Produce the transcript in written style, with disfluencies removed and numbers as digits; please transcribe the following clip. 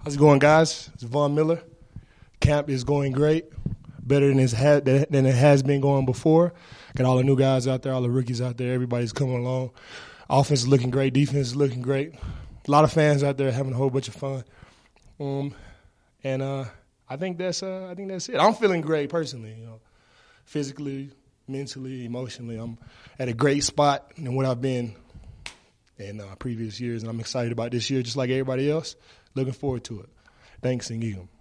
How's it going, guys? It's Von Miller. Camp is going great, better than it has been going before. Got all the new guys out there, all the rookies out there. Everybody's coming along. Offense is looking great. Defense is looking great. A lot of fans out there having a whole bunch of fun. I think that's it. I'm feeling great personally. Physically, mentally, emotionally, I'm at a great spot in what I've been in previous years, and I'm excited about this year, just like everybody else. Looking forward to it. Thanks, and Eagle.